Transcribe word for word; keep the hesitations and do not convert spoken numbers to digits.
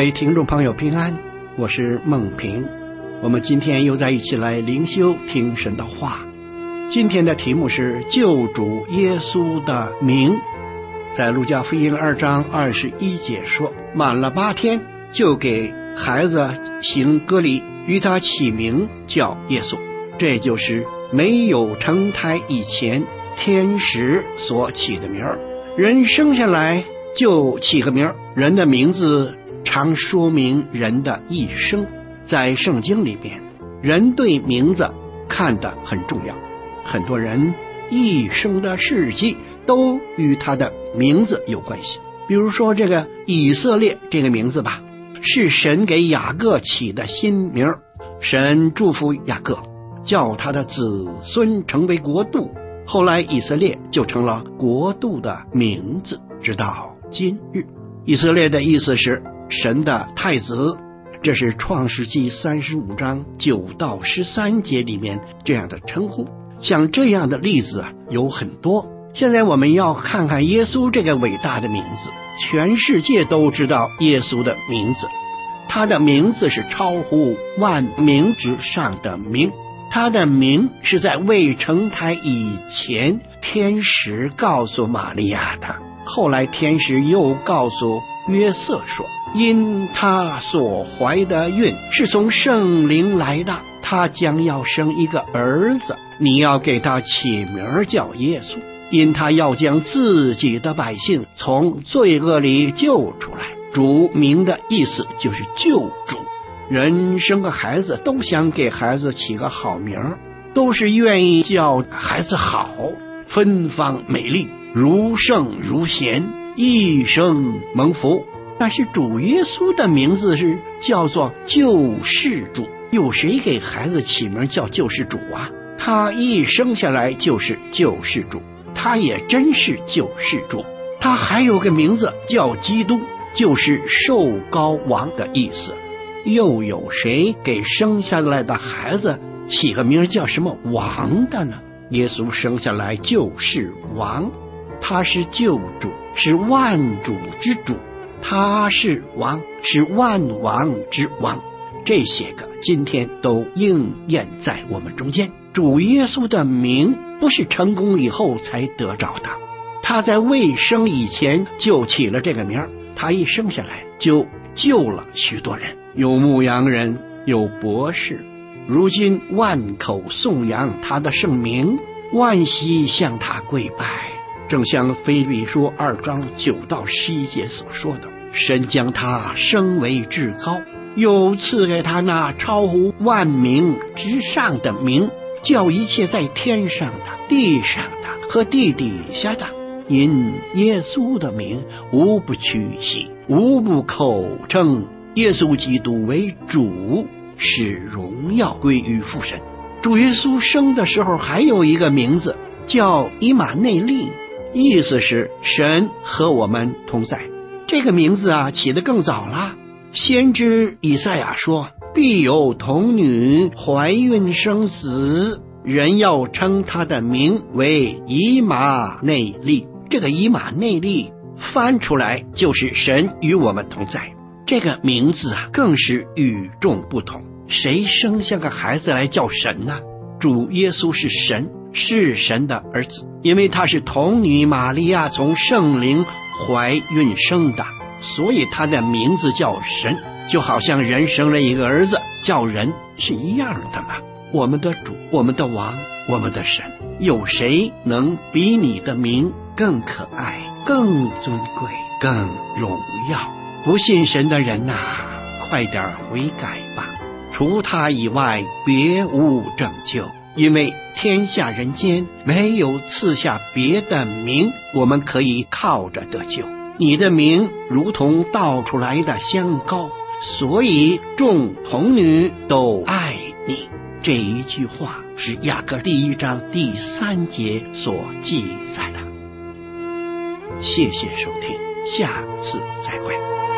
位听众朋友平安，我是孟平。我们今天又在一起来灵修听神的话。今天的题目是救主耶稣的名。在路加福音二章二十一节说，满了八天就给孩子行割礼，与他起名叫耶稣。这就是没有成胎以前天使所起的名儿。人生下来就起个名儿，人的名字常说明人的一生。在圣经里边，人对名字看得很重要，很多人一生的事迹都与他的名字有关系。比如说这个以色列这个名字吧，是神给雅各起的新名。神祝福雅各，叫他的子孙成为国度，后来以色列就成了国度的名字，直到今日。以色列的意思是神的太子，这是创世纪三十五章九到十三节里面这样的称呼。像这样的例子啊有很多。现在我们要看看耶稣这个伟大的名字。全世界都知道耶稣的名字，他的名字是超乎万名之上的名。他的名是在未成胎以前天使告诉玛利亚的，后来天使又告诉约瑟说，因他所怀的孕是从圣灵来的，他将要生一个儿子，你要给他起名叫耶稣，因他要将自己的百姓从罪恶里救出来。主名的意思就是救主。人生个孩子都想给孩子起个好名，都是愿意叫孩子好，芬芳美丽，如圣如贤，一生蒙福。但是主耶稣的名字是叫做救世主，有谁给孩子起名叫救世主啊？他一生下来就是救世主，他也真是救世主。他还有个名字叫基督，就是受膏王的意思。又有谁给生下来的孩子起个名叫什么王的呢？耶稣生下来就是王，他是救主，是万主之主，他是王，是万王之王。这些个今天都应验在我们中间。主耶稣的名不是成功以后才得着的，他在未生以前就起了这个名，他一生下来就救了许多人，有牧羊人，有博士，如今万口颂扬他的圣名，万膝向他跪拜。正像腓立比书二章九到十一节所说的，神将他升为至高，又赐给他那超乎万名之上的名，叫一切在天上的、地上的和地底下的，因耶稣的名无不屈膝，无不口称耶稣基督为主，使荣耀归于父神。主耶稣生的时候还有一个名字叫以马内利，意思是神和我们同在。这个名字啊起得更早了。先知以赛亚说，必有童女怀孕生子，人要称他的名为以马内利。这个以马内利翻出来就是神与我们同在。这个名字啊更是与众不同。谁生下个孩子来叫神呢？主耶稣是神，是神的儿子，因为他是童女玛利亚从圣灵怀孕生的，所以他的名字叫神，就好像人生了一个儿子叫人是一样的嘛。我们的主，我们的王，我们的神，有谁能比你的名更可爱、更尊贵、更荣耀？不信神的人呐、啊，快点悔改吧！除他以外，别无拯救。因为天下人间没有赐下别的名，我们可以靠着得救。你的名如同倒出来的香膏，所以众童女都爱你。这一句话是雅各第一章第三节所记载的。谢谢收听，下次再会。